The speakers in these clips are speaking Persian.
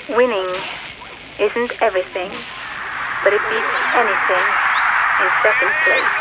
Winning isn't everything, but it beats anything in second place.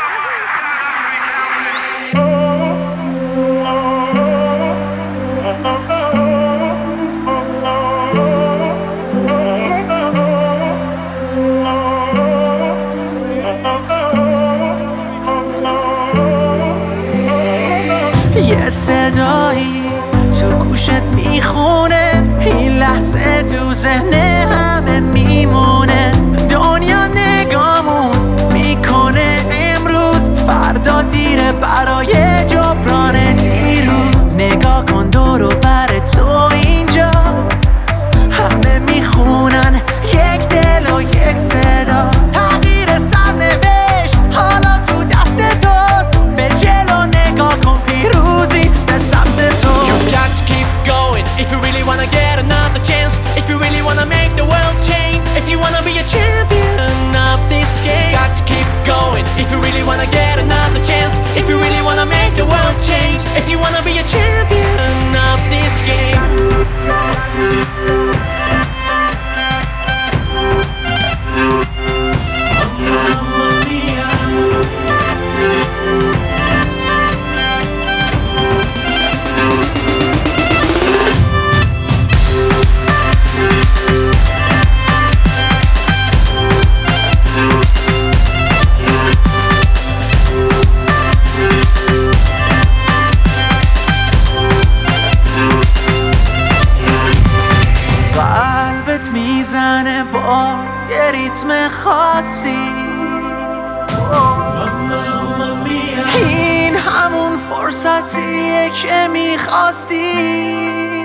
یه صدایی تو گوشت میخونه، این لحظه تو ذهن همه میمونه. دنیا نگامون میکنه امروز، فردا دیره برای جبران دیروز. نگاه کن دور و بر تو اینجا، همه میخونن یک دل و یک صدا. تغییر سرنوشت حالا تو دست توست، به جلو نگاه کن پیروزی به سمت تو. You've got to keep going if you really wanna get another chance. If you really wanna make the world change. If you wanna be a champion of this game. Got to keep going if you really wanna get another chance. If you really wanna make the world change. If you wanna be a champion of this game. قلبت میزنه با یه ریتم خاصی، این همون فرصتیه که میخواستی.